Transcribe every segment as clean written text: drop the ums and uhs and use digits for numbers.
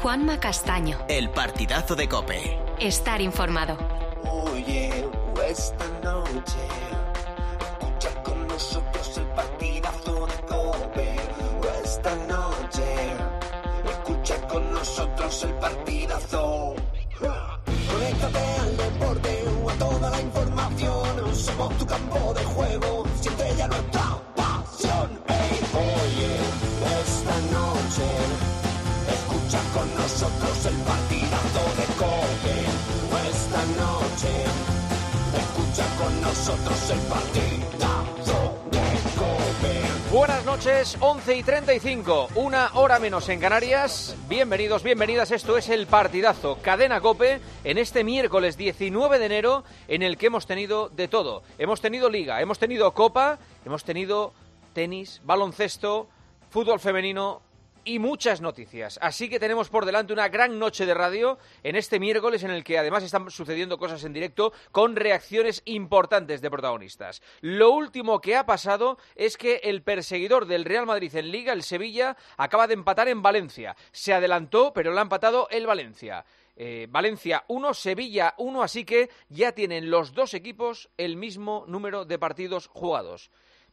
Juanma Castaño. El partidazo de COPE. Estar informado. Oye, esta noche escucha con nosotros el partidazo de COPE. Esta noche escucha con nosotros el partidazo. Conéctate al deporte o a toda la información. Somos tu campo de juego. Siente ya nuestra pasión. Hey, oye, esta noche escucha con nosotros el partidazo de COPE. Esta noche escucha con nosotros el partidazo de COPE. Buenas noches, 11:35, una hora menos en Canarias. Bienvenidos, bienvenidas, esto es el partidazo Cadena COPE en este miércoles 19 de enero, en el que hemos tenido de todo. Hemos tenido Liga, hemos tenido Copa, hemos tenido tenis, baloncesto, fútbol femenino y muchas noticias. Así que tenemos por delante una gran noche de radio en este miércoles, en el que además están sucediendo cosas en directo con reacciones importantes de protagonistas. Lo último que ha pasado es que el perseguidor del Real Madrid en Liga, el Sevilla, acaba de empatar en Valencia. Se adelantó, pero lo ha empatado el Valencia. Valencia 1, Sevilla 1, así que ya tienen los dos equipos el mismo número de partidos jugados,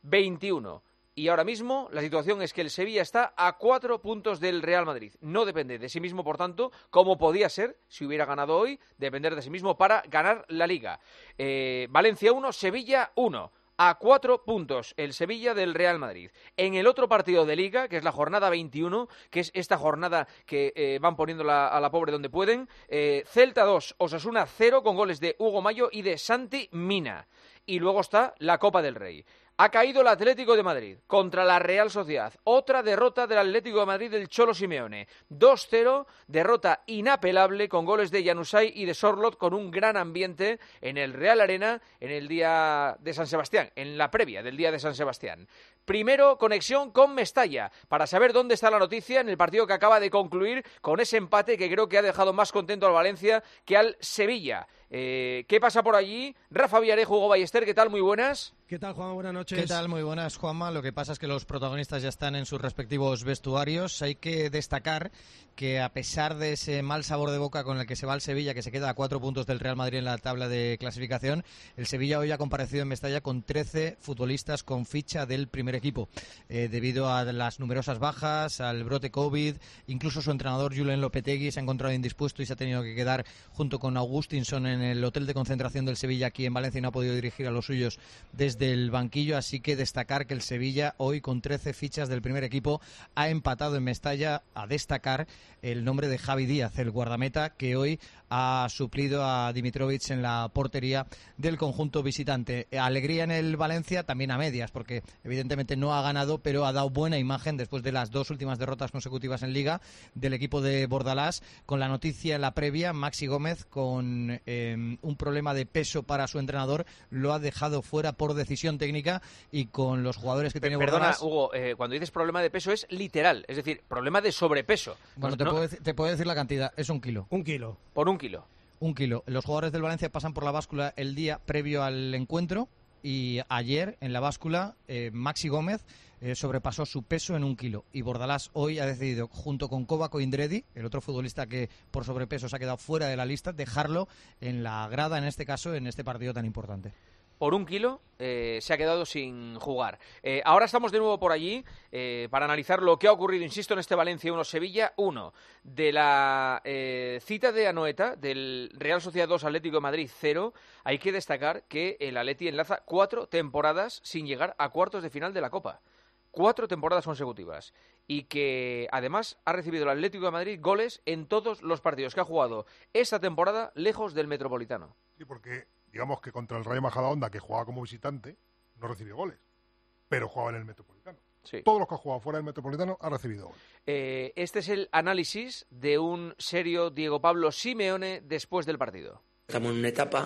21. Y ahora mismo la situación es que el Sevilla está a 4 puntos del Real Madrid. No depende de sí mismo, por tanto, como podía ser si hubiera ganado hoy, depender de sí mismo para ganar la Liga. Valencia 1, Sevilla 1. A 4 puntos el Sevilla del Real Madrid. En el otro partido de Liga, que es la jornada 21, que es esta jornada que van poniendo a la pobre donde pueden, Celta 2, Osasuna 0, con goles de Hugo Mayo y de Santi Mina. Y luego está la Copa del Rey. Ha caído el Atlético de Madrid contra la Real Sociedad. Otra derrota del Atlético de Madrid del Cholo Simeone. 2-0, derrota inapelable con goles de Januzaj y de Sorloth, con un gran ambiente en el Real Arena en el día de San Sebastián, en la previa del día de San Sebastián. Primero, conexión con Mestalla, para saber dónde está la noticia en el partido que acaba de concluir con ese empate que creo que ha dejado más contento al Valencia que al Sevilla. ¿Qué pasa por allí? Rafa Villarejo, Hugo Ballester, ¿qué tal? Muy buenas. ¿Qué tal, Juanma? Buenas noches. ¿Qué tal? Muy buenas, Juanma. Lo que pasa es que los protagonistas ya están en sus respectivos vestuarios. Hay que destacar que a pesar de ese mal sabor de boca con el que se va el Sevilla, que se queda a 4 puntos del Real Madrid en la tabla de clasificación, el Sevilla hoy ha comparecido en Mestalla con 13 futbolistas con ficha del primer equipo. Debido a las numerosas bajas, al brote COVID, incluso su entrenador Julen Lopetegui se ha encontrado indispuesto y se ha tenido que quedar junto con Augustinson en el hotel de concentración del Sevilla aquí en Valencia y no ha podido dirigir a los suyos desde el banquillo, así que destacar que el Sevilla hoy con 13 fichas del primer equipo ha empatado en Mestalla. A destacar el nombre de Javi Díaz, el guardameta, que hoy ha suplido a Dimitrovic en la portería del conjunto visitante. Alegría en el Valencia, también a medias, porque evidentemente no ha ganado, pero ha dado buena imagen después de las 2 últimas derrotas consecutivas en Liga del equipo de Bordalás. Con la noticia en la previa, Maxi Gómez, con un problema de peso para su entrenador, lo ha dejado fuera por decisión técnica, y con los jugadores que tiene Bordalás... Perdona, Hugo, cuando dices problema de peso es literal, es decir, problema de sobrepeso. Bueno, te puedo decir la cantidad, es 1 kilo. 1 kilo. Por 1 kilo. 1 kilo. Los jugadores del Valencia pasan por la báscula el día previo al encuentro, y ayer en la báscula Maxi Gómez sobrepasó su peso en 1 kilo, y Bordalás hoy ha decidido, junto con Kovac Indredi, el otro futbolista que por sobrepeso se ha quedado fuera de la lista, dejarlo en la grada, en este caso, en este partido tan importante. Por 1 kilo se ha quedado sin jugar. Ahora estamos de nuevo por allí para analizar lo que ha ocurrido, insisto, en este Valencia 1, Sevilla 1. De la cita de Anoeta, del Real Sociedad 2, Atlético de Madrid 0, hay que destacar que el Atleti enlaza 4 temporadas sin llegar a cuartos de final de la Copa. 4 temporadas consecutivas. Y que además ha recibido el Atlético de Madrid goles en todos los partidos que ha jugado esta temporada lejos del Metropolitano. Sí, porque digamos que contra el Rayo Majadahonda, que jugaba como visitante, no recibió goles, pero jugaba en el Metropolitano. Sí. Todos los que han jugado fuera del Metropolitano han recibido goles. Este es el análisis de un serio Diego Pablo Simeone después del partido. Estamos en una etapa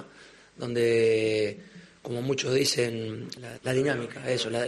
donde, como muchos dicen, la dinámica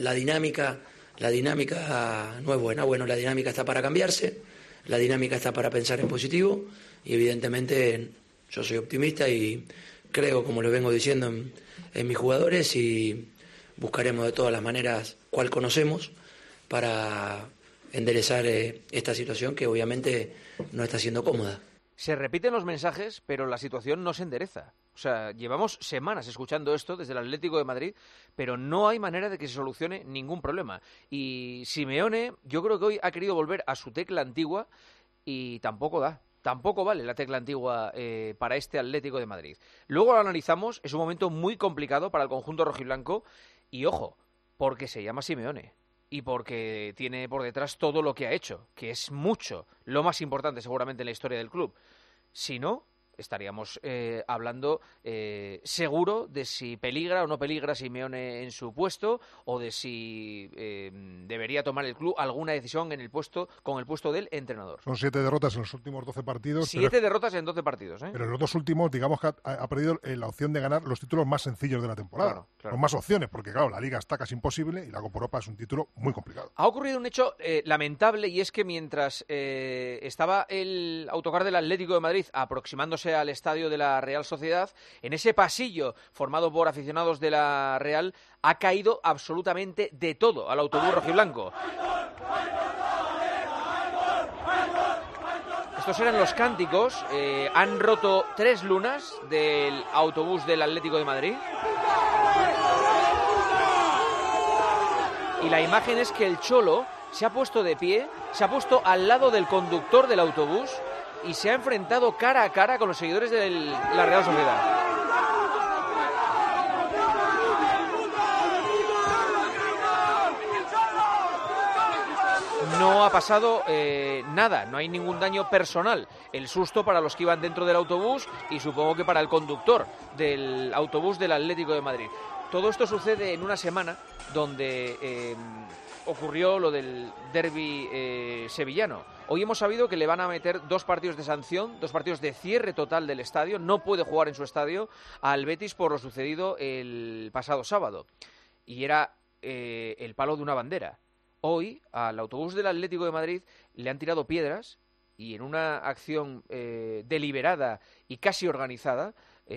no es buena. Bueno, la dinámica está para cambiarse, la dinámica está para pensar en positivo, y evidentemente yo soy optimista y creo, como lo vengo diciendo, en mis jugadores, y buscaremos de todas las maneras cuál conocemos para enderezar esta situación que obviamente no está siendo cómoda. Se repiten los mensajes, pero la situación no se endereza. O sea, llevamos semanas escuchando esto desde el Atlético de Madrid, pero no hay manera de que se solucione ningún problema. Y Simeone, yo creo que hoy ha querido volver a su tecla antigua y tampoco da. Tampoco vale la tecla antigua para este Atlético de Madrid. Luego lo analizamos, es un momento muy complicado para el conjunto rojiblanco y, ojo, porque se llama Simeone y porque tiene por detrás todo lo que ha hecho, que es mucho, lo más importante seguramente en la historia del club. Si no, estaríamos hablando seguro de si peligra o no peligra Simeone en su puesto o de si debería tomar el club alguna decisión en el puesto con el puesto del entrenador. Son 7 derrotas en los últimos 12 partidos. 7 derrotas en 12 partidos. Pero en los 2 últimos, digamos que ha perdido la opción de ganar los títulos más sencillos de la temporada. Claro. Con más opciones, porque claro, la Liga está casi imposible y la Copa Europa es un título muy complicado. Ha ocurrido un hecho lamentable y es que mientras estaba el autocar del Atlético de Madrid aproximándose al estadio de la Real Sociedad, en ese pasillo formado por aficionados de la Real ha caído absolutamente de todo al autobús rojiblanco. Estos eran los cánticos, han roto 3 lunas del autobús del Atlético de Madrid. Y la imagen es que el Cholo se ha puesto de pie, se ha puesto al lado del conductor del autobús y se ha enfrentado cara a cara con los seguidores de la Real Sociedad. No ha pasado nada, no hay ningún daño personal. El susto para los que iban dentro del autobús y supongo que para el conductor del autobús del Atlético de Madrid. Todo esto sucede en una semana donde ocurrió lo del derbi sevillano. Hoy hemos sabido que le van a meter 2 partidos de sanción, 2 partidos de cierre total del estadio. No puede jugar en su estadio al Betis por lo sucedido el pasado sábado. Y era el palo de una bandera. Hoy al autobús del Atlético de Madrid le han tirado piedras y en una acción deliberada y casi organizada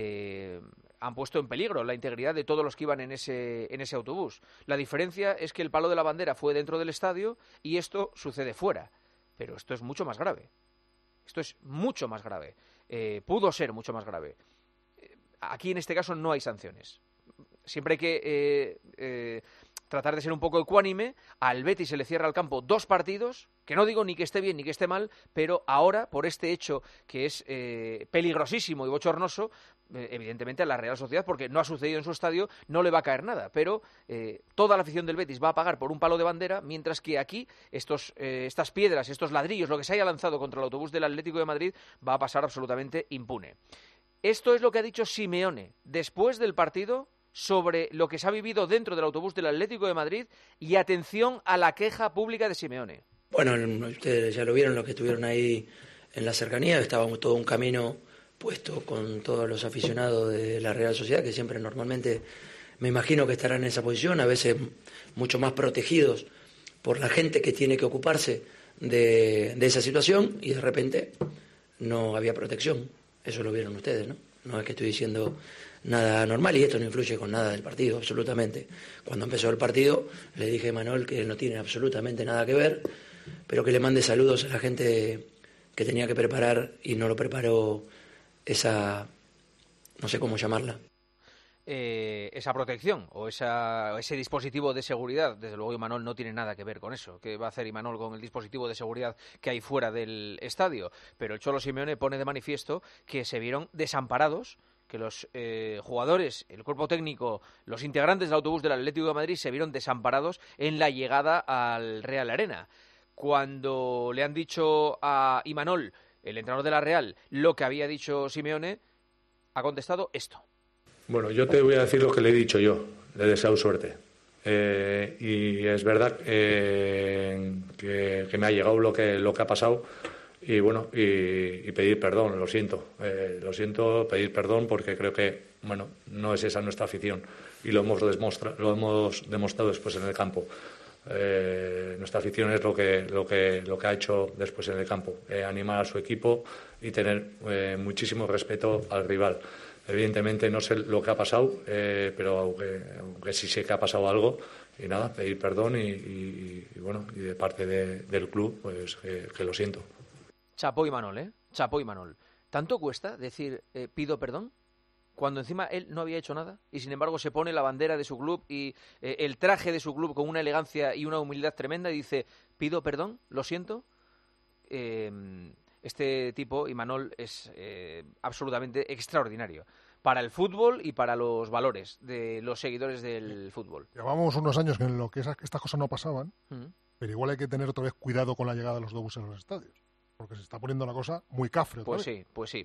han puesto en peligro la integridad de todos los que iban en ese autobús. La diferencia es que el palo de la bandera fue dentro del estadio y esto sucede fuera. Pero esto es mucho más grave. Esto es mucho más grave. Pudo ser mucho más grave. Aquí en este caso no hay sanciones. Siempre hay que tratar de ser un poco ecuánime. Al Betis se le cierra el campo 2 partidos, que no digo ni que esté bien ni que esté mal, pero ahora, por este hecho que es peligrosísimo y bochornoso, evidentemente a la Real Sociedad, porque no ha sucedido en su estadio, no le va a caer nada. Pero toda la afición del Betis va a pagar por un palo de bandera, mientras que aquí estas piedras, estos ladrillos, lo que se haya lanzado contra el autobús del Atlético de Madrid, va a pasar absolutamente impune. Esto es lo que ha dicho Simeone después del partido sobre lo que se ha vivido dentro del autobús del Atlético de Madrid y atención a la queja pública de Simeone. Bueno, ustedes ya lo vieron, los que estuvieron ahí en la cercanía, estábamos todo un camino puesto con todos los aficionados de la Real Sociedad, que siempre normalmente me imagino que estarán en esa posición, a veces mucho más protegidos por la gente que tiene que ocuparse de esa situación, y de repente no había protección. Eso lo vieron ustedes, ¿no? No es que estoy diciendo nada normal, y esto no influye con nada del partido, absolutamente. Cuando empezó el partido le dije a Manuel que no tiene absolutamente nada que ver, pero que le mande saludos a la gente que tenía que preparar y no lo preparó esa, no sé cómo llamarla. Esa protección o ese dispositivo de seguridad, desde luego Imanol no tiene nada que ver con eso. ¿Qué va a hacer Imanol con el dispositivo de seguridad que hay fuera del estadio? Pero el Cholo Simeone pone de manifiesto que se vieron desamparados, que los jugadores, el cuerpo técnico, los integrantes del autobús del Atlético de Madrid se vieron desamparados en la llegada al Real Arena. Cuando le han dicho a Imanol, el entrenador de la Real, lo que había dicho Simeone, ha contestado esto. Bueno, yo te voy a decir lo que le he dicho yo, le he deseado suerte. Y es verdad que me ha llegado lo que ha pasado y bueno, y pedir perdón, lo siento, pedir perdón porque creo que, bueno, no es esa nuestra afición y lo hemos demostrado después en el campo. Nuestra afición es lo que ha hecho después en el campo, animar a su equipo y tener muchísimo respeto al rival. Evidentemente no sé lo que ha pasado, pero aunque sí sé que ha pasado algo, nada, pedir perdón y bueno, y de parte del club, pues que lo siento. Chapó y Manol, ¿eh? Chapó y Manol. ¿Tanto cuesta decir pido perdón? Cuando encima él no había hecho nada y sin embargo se pone la bandera de su club y el traje de su club con una elegancia y una humildad tremenda y dice pido perdón, lo siento. Este tipo, Imanol, es absolutamente extraordinario para el fútbol y para los valores de los seguidores del fútbol. Llevábamos unos años en lo que estas cosas no pasaban, pero igual hay que tener otra vez cuidado con la llegada de los autobuses a los estadios. Porque se está poniendo la cosa muy cafre. Pues sí.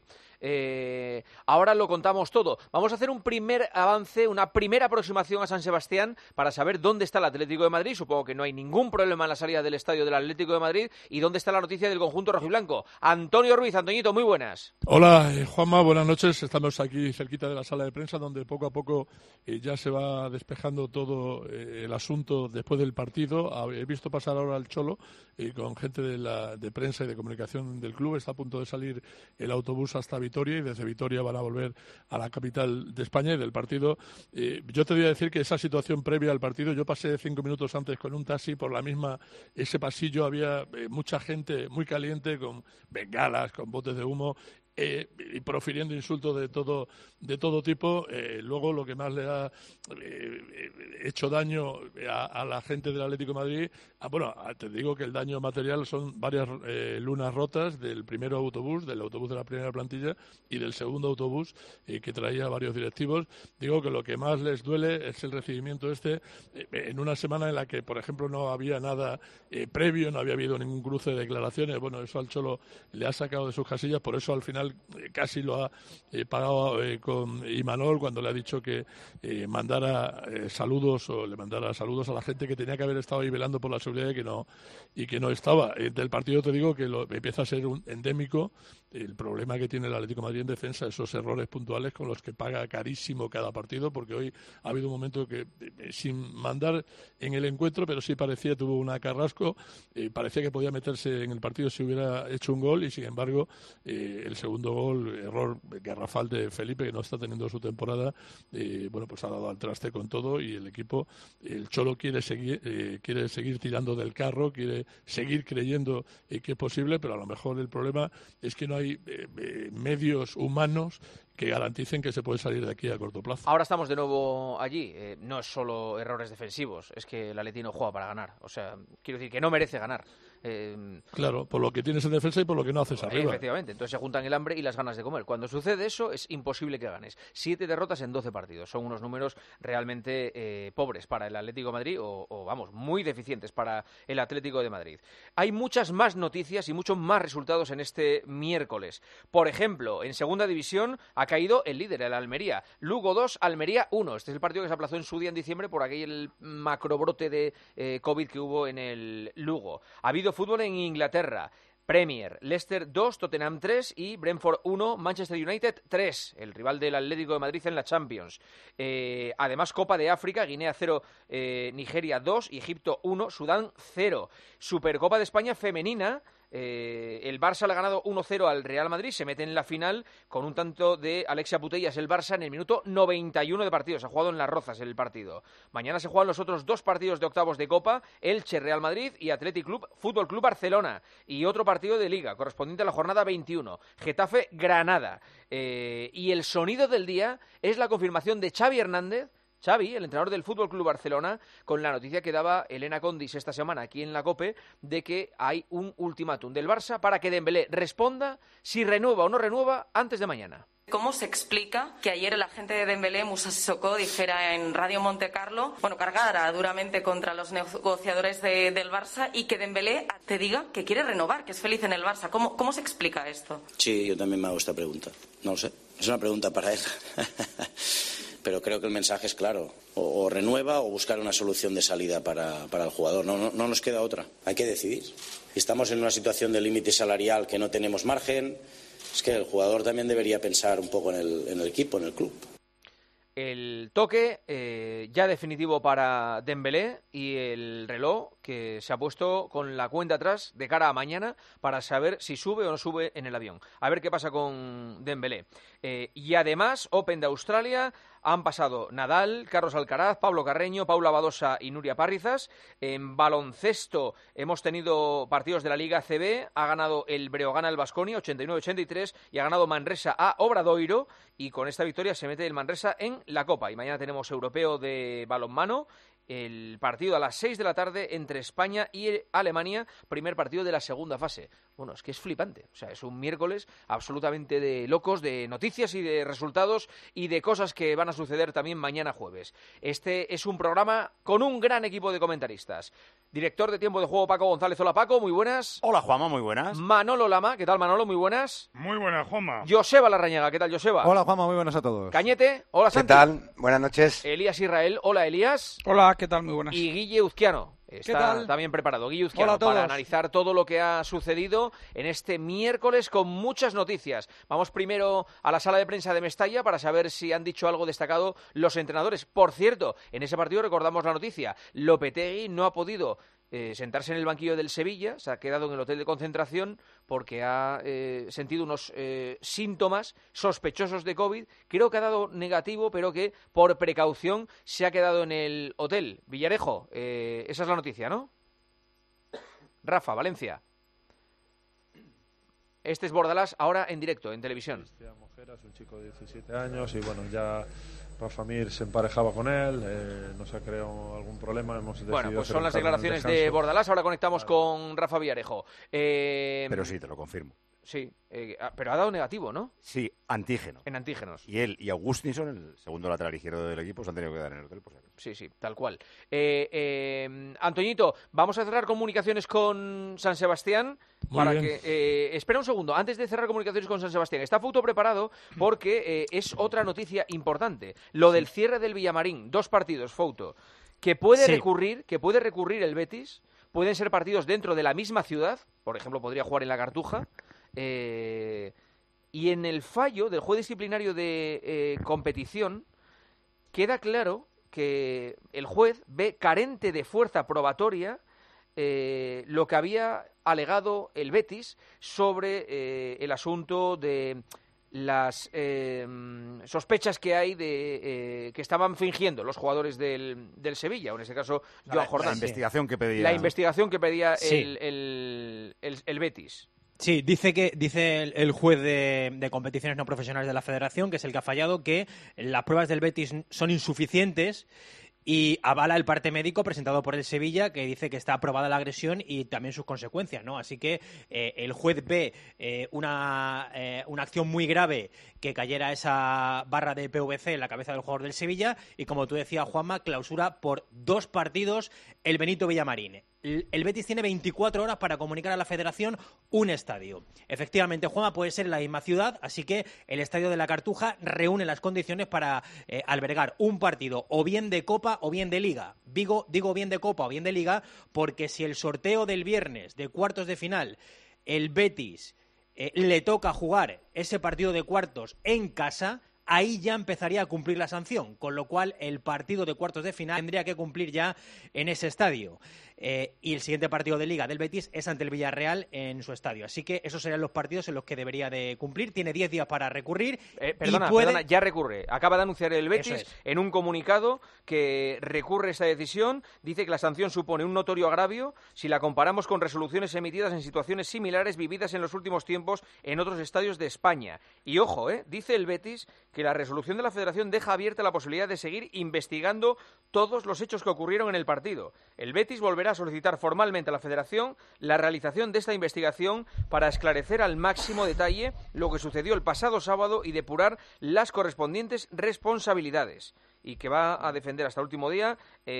Ahora lo contamos todo. Vamos a hacer un primer avance, una primera aproximación a San Sebastián para saber dónde está el Atlético de Madrid. Supongo que no hay ningún problema en la salida del estadio del Atlético de Madrid. ¿Y dónde está la noticia del conjunto rojiblanco? Antonio Ruiz. Antoñito, muy buenas. Hola, Juanma, buenas noches. Estamos aquí cerquita de la sala de prensa donde poco a poco ya se va despejando todo el asunto después del partido. He visto pasar ahora al Cholo con gente de prensa y de comunicación del club. Está a punto de salir el autobús hasta Vitoria y desde Vitoria van a volver a la capital de España y del partido. Yo te voy a decir que esa situación previa al partido, yo pasé 5 minutos antes con un taxi por ese pasillo, había mucha gente muy caliente con bengalas, con botes de humo y profiriendo insultos de todo tipo. Luego lo que más le ha hecho daño a la gente del Atlético de Madrid, te digo que el daño material son varias lunas rotas del primer autobús, del autobús de la primera plantilla y del segundo autobús que traía varios directivos. Digo que lo que más les duele es el recibimiento en una semana en la que, por ejemplo, no había nada previo, no había habido ningún cruce de declaraciones. Bueno, eso al Cholo le ha sacado de sus casillas, por eso al final casi lo ha pagado con Imanol cuando le ha dicho que mandara saludos a la gente que tenía que haber estado ahí velando por la seguridad y que no estaba. Del partido te digo que empieza a ser un endémico el problema que tiene el Atlético de Madrid en defensa, esos errores puntuales con los que paga carísimo cada partido, porque hoy ha habido un momento que sin mandar en el encuentro, pero sí tuvo una Carrasco, parecía que podía meterse en el partido si hubiera hecho un gol y sin embargo el segundo gol, error garrafal de Felipe que no está teniendo su temporada, pues ha dado al traste con todo y el equipo, el Cholo quiere seguir tirando del carro, quiere seguir creyendo que es posible, pero a lo mejor el problema es que no hay medios humanos que garanticen que se puede salir de aquí a corto plazo. Ahora estamos de nuevo allí. No es solo errores defensivos, es que el Atleti no juega para ganar. O sea, quiero decir que no merece ganar. Claro, por lo que tienes en defensa y por lo que no haces arriba. Efectivamente, entonces se juntan el hambre y las ganas de comer. Cuando sucede eso es imposible que ganes. 7 derrotas en 12 partidos. Son unos números realmente pobres para el Atlético de Madrid o muy deficientes para el Atlético de Madrid. Hay muchas más noticias y muchos más resultados en este miércoles. Por ejemplo, en segunda división ha caído el líder, el Almería. Lugo 2, Almería 1. Este es el partido que se aplazó en su día en diciembre por aquel macrobrote de COVID que hubo en el Lugo. Ha habido fútbol en Inglaterra. Premier, Leicester 2, Tottenham 3 y Brentford 1, Manchester United 3, el rival del Atlético de Madrid en la Champions. Además, Copa de África, Guinea 0, Nigeria 2 y Egipto 1, Sudán 0. Supercopa de España femenina. El Barça le ha ganado 1-0 al Real Madrid, se mete en la final con un tanto de Alexia Putellas, el Barça, en el minuto 91 de partido. Se ha jugado en Las Rozas el partido. Mañana se juegan los otros 2 partidos de octavos de Copa, Elche Real Madrid y Athletic Club Fútbol Club Barcelona. Y otro partido de Liga, correspondiente a la jornada 21, Getafe Granada. Y el sonido del día es la confirmación de Xavi Hernández, el entrenador del Fútbol Club Barcelona, con la noticia que daba Elena Condis esta semana aquí en la COPE de que hay un ultimátum del Barça para que Dembélé responda si renueva o no renueva antes de mañana. ¿Cómo se explica que ayer el agente de Dembélé, Moussa Sissoko, dijera en Radio Montecarlo, cargara duramente contra los negociadores del Barça y que Dembélé te diga que quiere renovar, que es feliz en el Barça? ¿Cómo se explica esto? Sí, yo también me hago esta pregunta. No lo sé. Es una pregunta para él. Pero creo que el mensaje es claro. O renueva o buscar una solución de salida para el jugador. No nos queda otra. Hay que decidir. Estamos en una situación de límite salarial que no tenemos margen. Es que el jugador también debería pensar un poco en el equipo, en el club. El toque ya definitivo para Dembélé y el reloj que se ha puesto con la cuenta atrás de cara a mañana para saber si sube o no sube en el avión. A ver qué pasa con Dembélé. Y además, Open de Australia, han pasado Nadal, Carlos Alcaraz, Pablo Carreño, Paula Badosa y Nuria Parrizas. En baloncesto hemos tenido partidos de la Liga ACB, ha ganado el Breogán al Baskonia 89-83 y ha ganado Manresa a Obradoiro, y con esta victoria se mete el Manresa en la Copa. Y mañana tenemos europeo de balonmano, el partido a las 6 de la tarde entre España y Alemania, primer partido de la segunda fase. Bueno, es que es flipante, o sea, es un miércoles absolutamente de locos, de noticias y de resultados y de cosas que van a suceder también mañana jueves. Este es un programa con un gran equipo de comentaristas. Director de Tiempo de Juego, Paco González. Hola, Paco, muy buenas. Hola, Juanma, muy buenas. Manolo Lama, ¿qué tal, Manolo? Muy buenas. Muy buenas, Juanma. Joseba Larrañaga, ¿qué tal, Joseba? Hola, Juanma, muy buenas a todos. Cañete, hola, Santi. ¿Qué tal? Buenas noches. Elías Israel, hola, Elías. Hola, ¿qué tal? Muy buenas. Y Guille Uzquiano. Está también preparado, Guille Uzquiano, para analizar todo lo que ha sucedido en este miércoles con muchas noticias. Vamos primero a la sala de prensa de Mestalla para saber si han dicho algo destacado los entrenadores. Por cierto, en ese partido recordamos la noticia, Lopetegui no ha podido sentarse en el banquillo del Sevilla, se ha quedado en el hotel de concentración porque ha sentido unos síntomas sospechosos de COVID. Creo que ha dado negativo, pero que por precaución se ha quedado en el hotel. Villarejo, esa es la noticia, ¿no? Rafa, Valencia. Este es Bordalás, ahora en directo, en televisión. Cristian Mojeras, un chico de 17 años, y bueno, ya Rafa Mir se emparejaba con él, no se ha creado algún problema, hemos decidido... Bueno, pues son las declaraciones de Bordalás, ahora conectamos con Rafa Villarejo. Pero sí, te lo confirmo. Sí, pero ha dado negativo, ¿no? Sí, antígeno. En antígenos. Y él y Augustinson, el segundo lateral izquierdo del equipo, se han tenido que quedar en el hotel. Pues. Sí, tal cual. Antoñito, vamos a cerrar comunicaciones con San Sebastián. Espera un segundo, antes de cerrar comunicaciones con San Sebastián. Está Fouto preparado porque es otra noticia importante. Lo del cierre del Villamarín, 2 partidos, Fouto, que puede recurrir el Betis. Pueden ser partidos dentro de la misma ciudad, por ejemplo, podría jugar en la Cartuja. Y en el fallo del juez disciplinario de competición queda claro que el juez ve carente de fuerza probatoria lo que había alegado el Betis sobre el asunto de las sospechas que hay de que estaban fingiendo los jugadores del Sevilla, o en este caso Joan Jordán. La investigación que pedía. La investigación que pedía sí. el Betis. Sí, dice el juez de competiciones no profesionales de la Federación, que es el que ha fallado, que las pruebas del Betis son insuficientes y avala el parte médico presentado por el Sevilla, que dice que está aprobada la agresión y también sus consecuencias, ¿no? Así que el juez ve una acción muy grave que cayera esa barra de PVC en la cabeza del jugador del Sevilla y, como tú decías, Juanma, clausura por 2 partidos el Benito Villamarín. El Betis tiene 24 horas para comunicar a la Federación un estadio. Efectivamente, Juanma, puede ser en la misma ciudad, así que el estadio de la Cartuja reúne las condiciones para albergar un partido o bien de Copa o bien de Liga. Digo bien de Copa o bien de Liga porque si el sorteo del viernes de cuartos de final el Betis le toca jugar ese partido de cuartos en casa, ahí ya empezaría a cumplir la sanción, con lo cual el partido de cuartos de final tendría que cumplir ya en ese estadio. Y el siguiente partido de Liga del Betis es ante el Villarreal en su estadio. Así que esos serían los partidos en los que debería de cumplir. Tiene 10 días para recurrir. Perdona, ya recurre. Acaba de anunciar el Betis en un comunicado que recurre esta decisión. Dice que la sanción supone un notorio agravio si la comparamos con resoluciones emitidas en situaciones similares vividas en los últimos tiempos en otros estadios de España. Y ojo, dice el Betis que la resolución de la Federación deja abierta la posibilidad de seguir investigando todos los hechos que ocurrieron en el partido. El Betis volverá a solicitar formalmente a la Federación la realización de esta investigación para esclarecer al máximo detalle lo que sucedió el pasado sábado y depurar las correspondientes responsabilidades, y que va a defender hasta el último día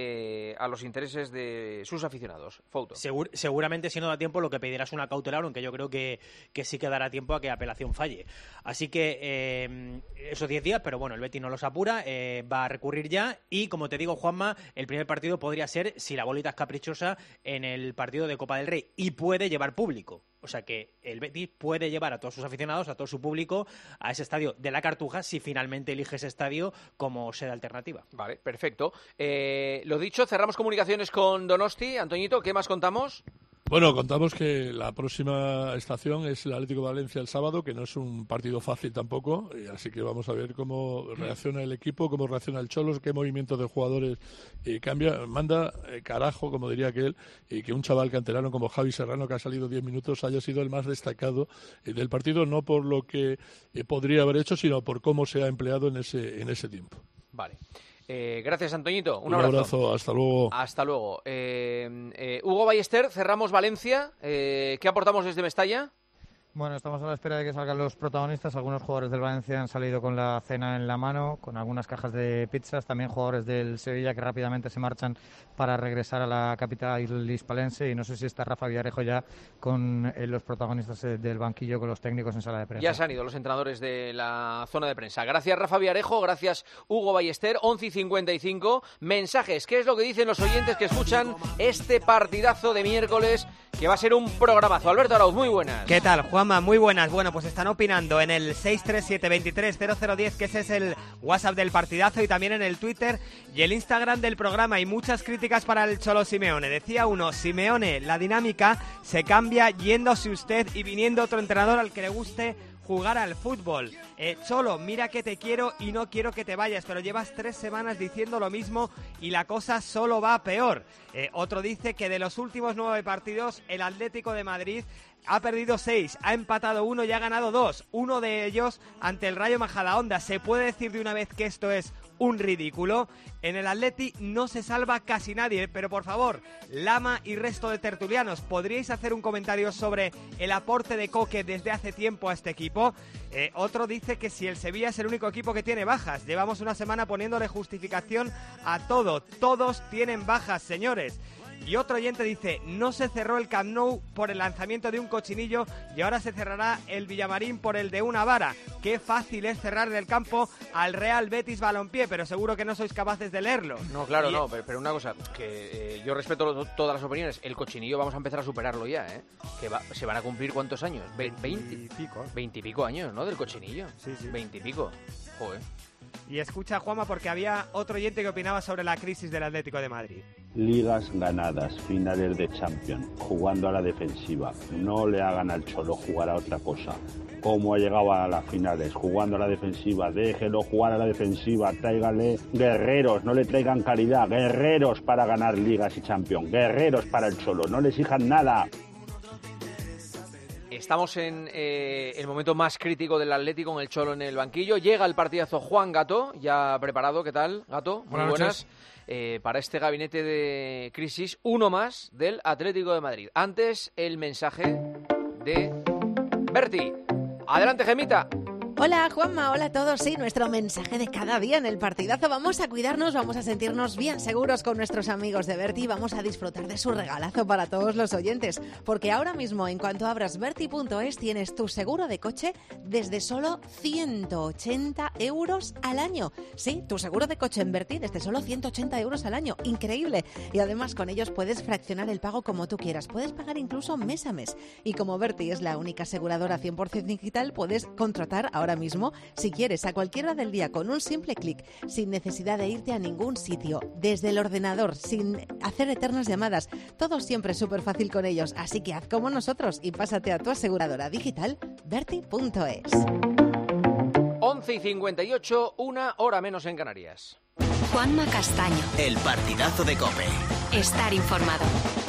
a los intereses de sus aficionados. Fouto. Seguramente, si no da tiempo, lo que pedirá es una cautelar, aunque yo creo que sí que dará tiempo a que apelación falle. Así que esos 10 días, pero bueno, el Betis no los apura, va a recurrir ya y, como te digo, Juanma, el primer partido podría ser, si la bolita es caprichosa, en el partido de Copa del Rey y puede llevar público. O sea que el Betis puede llevar a todos sus aficionados, a todo su público, a ese estadio de la Cartuja si finalmente elige ese estadio como sede alternativa. Vale, perfecto. Lo dicho, cerramos comunicaciones con Donosti. Antoñito, ¿qué más contamos? Bueno, contamos que la próxima estación es el Atlético de Valencia el sábado, que no es un partido fácil tampoco, así que vamos a ver cómo reacciona el equipo, cómo reacciona el Cholos, qué movimientos de jugadores cambia. Manda carajo, como diría aquel, que un chaval canterano como Javi Serrano, que ha salido 10 minutos, haya sido el más destacado del partido, no por lo que podría haber hecho, sino por cómo se ha empleado en ese tiempo. Vale. Gracias, Antoñito. Un abrazo, hasta luego. Hasta luego. Hugo Ballester, cerramos Valencia. ¿Qué aportamos desde Mestalla? Bueno, estamos a la espera de que salgan los protagonistas. Algunos jugadores del Valencia han salido con la cena en la mano, con algunas cajas de pizzas. También jugadores del Sevilla que rápidamente se marchan para regresar a la capital hispalense. Y no sé si está Rafa Villarejo ya con los protagonistas del banquillo, con los técnicos en sala de prensa. Ya se han ido los entrenadores de la zona de prensa. Gracias, Rafa Villarejo. Gracias, Hugo Ballester. 11:55. Mensajes. ¿Qué es lo que dicen los oyentes que escuchan este partidazo de miércoles, que va a ser un programazo? Alberto Arauz, muy buenas. ¿Qué tal, Juanma? Muy buenas. Bueno, pues están opinando en el 637230010, que ese es el WhatsApp del partidazo, y también en el Twitter y el Instagram del programa. Y muchas críticas para el Cholo Simeone. Decía uno: Simeone, la dinámica se cambia yéndose usted y viniendo otro entrenador al que le guste jugar al fútbol. Cholo, mira que te quiero y no quiero que te vayas, pero llevas 3 semanas diciendo lo mismo y la cosa solo va peor. Otro dice que de los últimos 9 partidos, el Atlético de Madrid ha perdido 6, ha empatado 1 y ha ganado 2. Uno de ellos ante el Rayo Majadahonda. ¿Se puede decir de una vez que esto es un ridículo? En el Atleti no se salva casi nadie, pero por favor, Lama y resto de tertulianos, ¿podríais hacer un comentario sobre el aporte de Coque desde hace tiempo a este equipo? Otro dice que si el Sevilla es el único equipo que tiene bajas. Llevamos una semana poniéndole justificación a todo. Todos tienen bajas, señores. Y otro oyente dice: no se cerró el Camp Nou por el lanzamiento de un cochinillo y ahora se cerrará el Villamarín por el de una vara. Qué fácil es cerrar del campo al Real Betis Balompié, pero seguro que no sois capaces de leerlo. No, claro, no, pero una cosa, que yo respeto todas las opiniones. El cochinillo vamos a empezar a superarlo ya, ¿eh? Que se van a cumplir ¿cuántos años? 20 y pico. 20 y pico años, ¿no? Del cochinillo. Sí. 20 y pico. Joder. Y escucha, Juanma, porque había otro oyente que opinaba sobre la crisis del Atlético de Madrid. Ligas ganadas, finales de Champions, jugando a la defensiva. No le hagan al Cholo jugar a otra cosa. Como ha llegado a las finales, jugando a la defensiva. Déjelo jugar a la defensiva. Tráigale guerreros, no le traigan caridad. Guerreros para ganar Ligas y Champions. Guerreros para el Cholo, no le exijan nada. Estamos en el momento más crítico del Atlético, con el Cholo en el banquillo. Llega el partidazo Juan Gato, ya preparado. ¿Qué tal, Gato? Muy buenas. Para este gabinete de crisis, uno más del Atlético de Madrid. Antes, el mensaje de Berti. Adelante, Gemita. Hola, Juanma, hola a todos. Sí, nuestro mensaje de cada día en el partidazo. Vamos a cuidarnos, vamos a sentirnos bien seguros con nuestros amigos de Berti. Vamos a disfrutar de su regalazo para todos los oyentes. Porque ahora mismo, en cuanto abras Berti.es, tienes tu seguro de coche desde solo 180 euros al año. Sí, tu seguro de coche en Berti desde solo 180 euros al año. Increíble. Y además con ellos puedes fraccionar el pago como tú quieras. Puedes pagar incluso mes a mes. Y como Berti es la única aseguradora 100% digital, puedes contratar ahora mismo, si quieres, a cualquier hora del día con un simple clic, sin necesidad de irte a ningún sitio, desde el ordenador, sin hacer eternas llamadas. Todo siempre súper fácil con ellos, así que haz como nosotros y pásate a tu aseguradora digital Berti.es. 11:58, 1 hora menos en Canarias. Juanma Castaño. El partidazo de COPE. Estar informado.